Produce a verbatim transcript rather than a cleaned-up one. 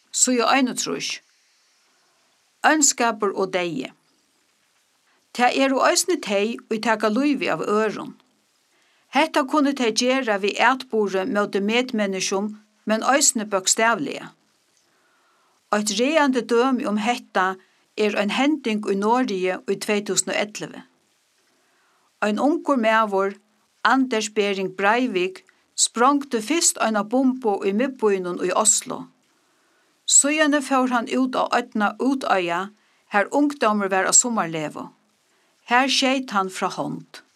Så jeg øynetrus. Ønskaper og deie. Ta er og øysne tei og taka luivi av øron. Hetta kunne tei gjera vi ætbore mot medmenneskjum, men øysne bøkstavlige. Eit reande dømi om hetta er en hending i Norge i tvey túsund og elleve. Ein ungur mævor, Anders Bering Breivik, sprongte fyrst eina bombo i middbøynun i Oslo. Søgjane fór han ut av øtna Utøya, her ungdommer var av sommarlevo. Her skjeit han fra hånd.